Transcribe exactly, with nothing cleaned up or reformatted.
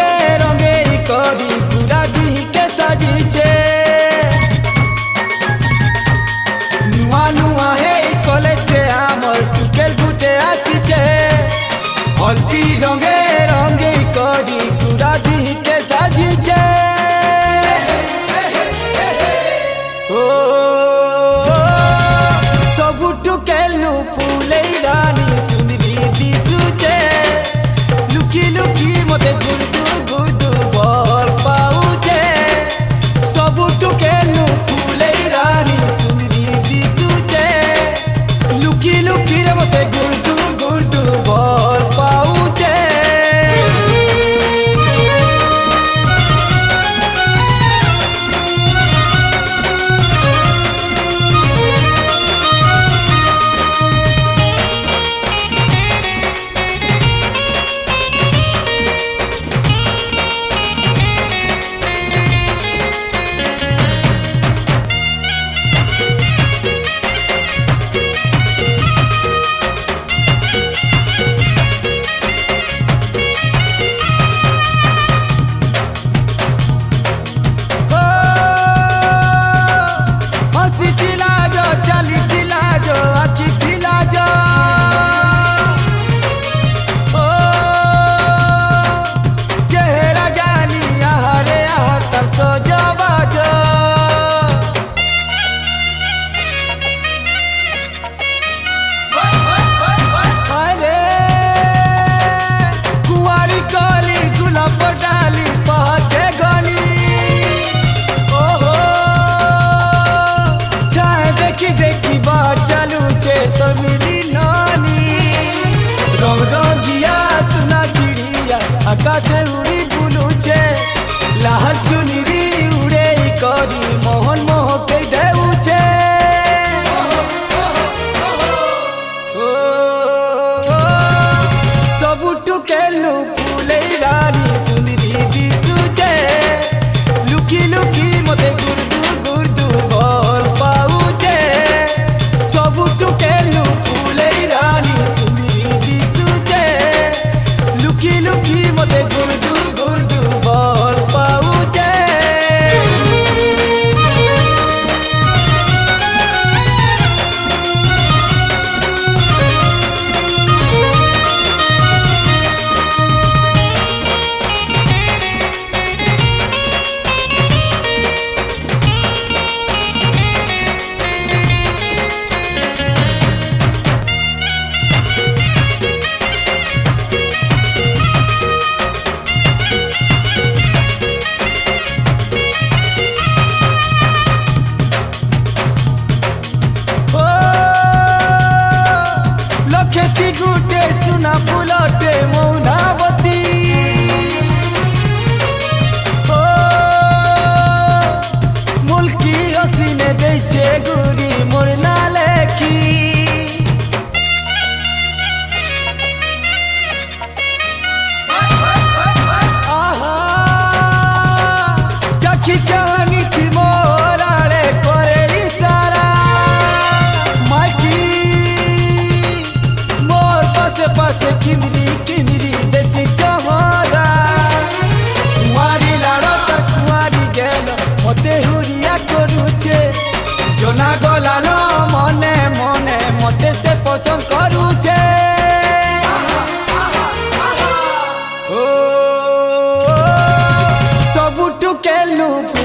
रंगे करी पूरा दी के सजीचे नुआ नुआ है कॉलेज के आमर टुकेल गुटे आसीचे हल्दी रंगे रंगे करी पूरा दी के सजीचे ओ सब टुकेल नु फूले रानी सुंदरी दिसुचे लुकी लुकी मते गुरदु गुरदु बल पाउचे सब टुकेल नु फूले रानी सुंदरी दिसुचे लुकी लुकी मते गुरदु गुरदु बल पाउचे आकाशे उड़ी बुलुचे लाल चुनरी उड़े करी मोहन मोह के देउचे सब टुकेलु फूले रानी सुंदरी दिसुचे लुकी लुकी मते गुरदु गुरदु बल पाउचे सब टुकेलु फूले रानी सुंदरी दिसुचे लुकी लुकी मते गुरदु गुरदु बल पाउचे खेती गुटे सुना फुलटे मौनावती ओ मुल्की हसीने देचे गुरी मोर नालेखी आहा चखी चाहनी थी मोराड़े करे इशारा माइकी पासे किंदरी किंदरी देसी चमरा कुआरी लाड़ो तर कुआरी गेल मते हुरिया करूचे जोना गलानो मने मने मते से पसंद करूचे ओ सब टुकेलु